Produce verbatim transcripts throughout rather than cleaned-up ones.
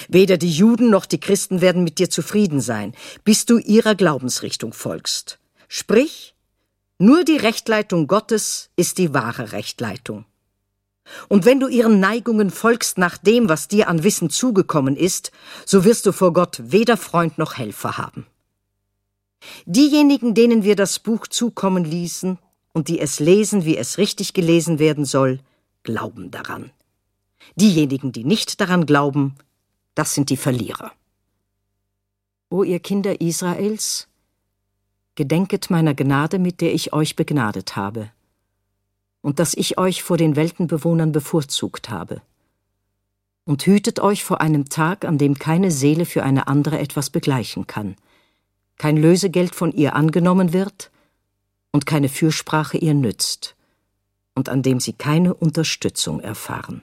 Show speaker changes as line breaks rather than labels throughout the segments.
Weder die Juden noch die Christen werden mit dir zufrieden sein, bis du ihrer Glaubensrichtung folgst. Sprich, nur die Rechtleitung Gottes ist die wahre Rechtleitung. Und wenn du ihren Neigungen folgst nach dem, was dir an Wissen zugekommen ist, so wirst du vor Gott weder Freund noch Helfer haben. Diejenigen, denen wir das Buch zukommen ließen und die es lesen, wie es richtig gelesen werden soll, glauben daran. Diejenigen, die nicht daran glauben, das sind die Verlierer. O ihr Kinder Israels, gedenket meiner Gnade, mit der ich euch begnadet habe, und dass ich euch vor den Weltenbewohnern bevorzugt habe. Und hütet euch vor einem Tag, an dem keine Seele für eine andere etwas begleichen kann, kein Lösegeld von ihr angenommen wird und keine Fürsprache ihr nützt, und an dem sie keine Unterstützung erfahren.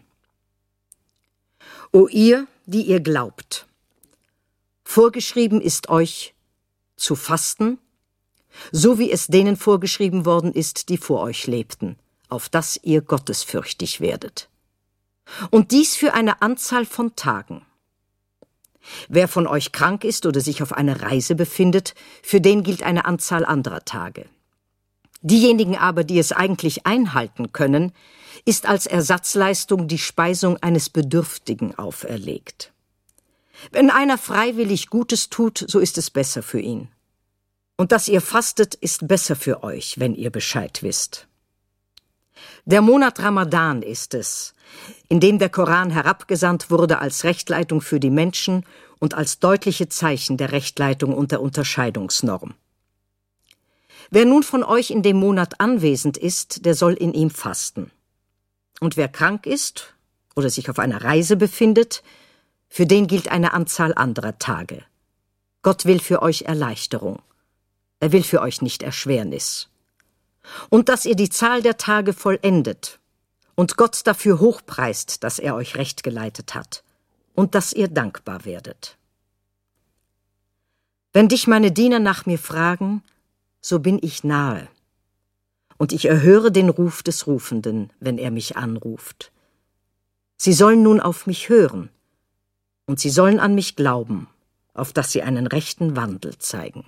O ihr, die ihr glaubt, vorgeschrieben ist euch zu fasten, so wie es denen vorgeschrieben worden ist, die vor euch lebten, auf dass ihr gottesfürchtig werdet. Und dies für eine Anzahl von Tagen. Wer von euch krank ist oder sich auf einer Reise befindet, für den gilt eine Anzahl anderer Tage. Diejenigen aber, die es eigentlich einhalten können, ist als Ersatzleistung die Speisung eines Bedürftigen auferlegt. Wenn einer freiwillig Gutes tut, so ist es besser für ihn. Und dass ihr fastet, ist besser für euch, wenn ihr Bescheid wisst. Der Monat Ramadan ist es, in dem der Koran herabgesandt wurde als Rechtleitung für die Menschen und als deutliche Zeichen der Rechtleitung und der Unterscheidungsnorm. Wer nun von euch in dem Monat anwesend ist, der soll in ihm fasten. Und wer krank ist oder sich auf einer Reise befindet, für den gilt eine Anzahl anderer Tage. Gott will für euch Erleichterung. Er will für euch nicht Erschwernis. Und dass ihr die Zahl der Tage vollendet und Gott dafür hochpreist, dass er euch recht geleitet hat und dass ihr dankbar werdet. Wenn dich meine Diener nach mir fragen, so bin ich nahe, und ich erhöre den Ruf des Rufenden, wenn er mich anruft. Sie sollen nun auf mich hören, und sie sollen an mich glauben, auf dass sie einen rechten Wandel zeigen.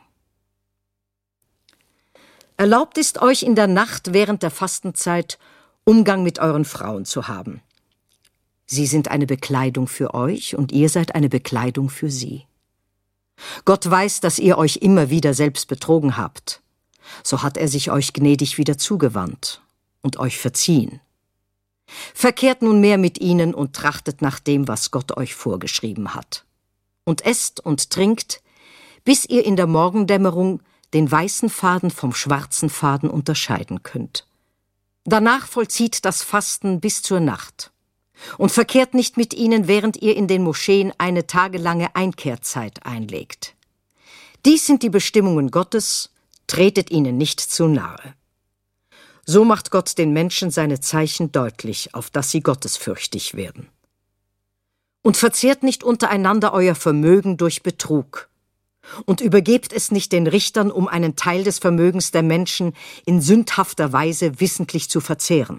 Erlaubt ist euch in der Nacht während der Fastenzeit Umgang mit euren Frauen zu haben. Sie sind eine Bekleidung für euch und ihr seid eine Bekleidung für sie. Gott weiß, dass ihr euch immer wieder selbst betrogen habt. So hat er sich euch gnädig wieder zugewandt und euch verziehen. Verkehrt nunmehr mit ihnen und trachtet nach dem, was Gott euch vorgeschrieben hat. Und esst und trinkt, bis ihr in der Morgendämmerung den weißen Faden vom schwarzen Faden unterscheiden könnt. Danach vollzieht das Fasten bis zur Nacht. Und verkehrt nicht mit ihnen, während ihr in den Moscheen eine tagelange Einkehrzeit einlegt. Dies sind die Bestimmungen Gottes, tretet ihnen nicht zu nahe. So macht Gott den Menschen seine Zeichen deutlich, auf dass sie gottesfürchtig werden. Und verzehrt nicht untereinander euer Vermögen durch Betrug. Und übergebt es nicht den Richtern, um einen Teil des Vermögens der Menschen in sündhafter Weise wissentlich zu verzehren.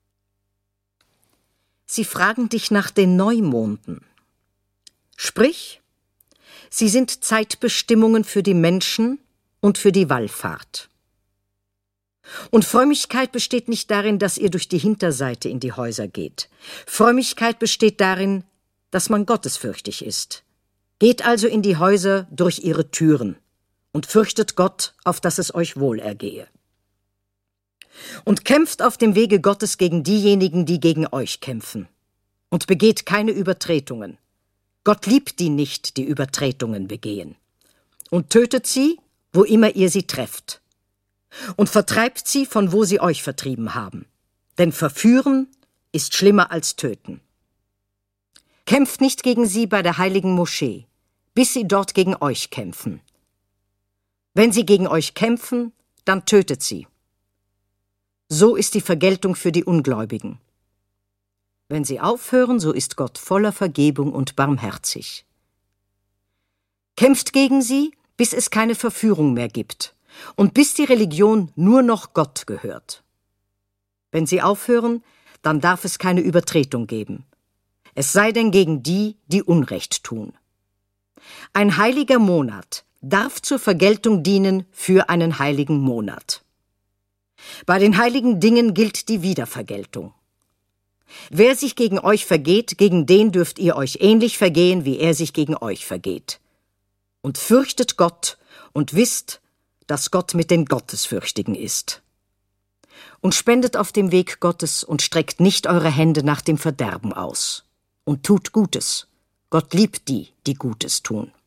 Sie fragen dich nach den Neumonden. Sprich, sie sind Zeitbestimmungen für die Menschen und für die Wallfahrt. Und Frömmigkeit besteht nicht darin, dass ihr durch die Hinterseite in die Häuser geht. Frömmigkeit besteht darin, dass man gottesfürchtig ist. Geht also in die Häuser durch ihre Türen und fürchtet Gott, auf dass es euch wohl ergehe. Und kämpft auf dem Wege Gottes gegen diejenigen, die gegen euch kämpfen. Und begeht keine Übertretungen. Gott liebt die nicht, die Übertretungen begehen. Und tötet sie, wo immer ihr sie trefft. Und vertreibt sie, von wo sie euch vertrieben haben. Denn verführen ist schlimmer als töten. Kämpft nicht gegen sie bei der heiligen Moschee, bis sie dort gegen euch kämpfen. Wenn sie gegen euch kämpfen, dann tötet sie. So ist die Vergeltung für die Ungläubigen. Wenn sie aufhören, so ist Gott voller Vergebung und barmherzig. Kämpft gegen sie, bis es keine Verführung mehr gibt und bis die Religion nur noch Gott gehört. Wenn sie aufhören, dann darf es keine Übertretung geben. es sei denn gegen die, die Unrecht tun. Ein heiliger Monat darf zur Vergeltung dienen für einen heiligen Monat. Bei den heiligen Dingen gilt die Wiedervergeltung. Wer sich gegen euch vergeht, gegen den dürft ihr euch ähnlich vergehen, wie er sich gegen euch vergeht. Und fürchtet Gott und wisst, dass Gott mit den Gottesfürchtigen ist. Und spendet auf dem Weg Gottes und streckt nicht eure Hände nach dem Verderben aus. Und tut Gutes. Gott liebt die, die Gutes tun.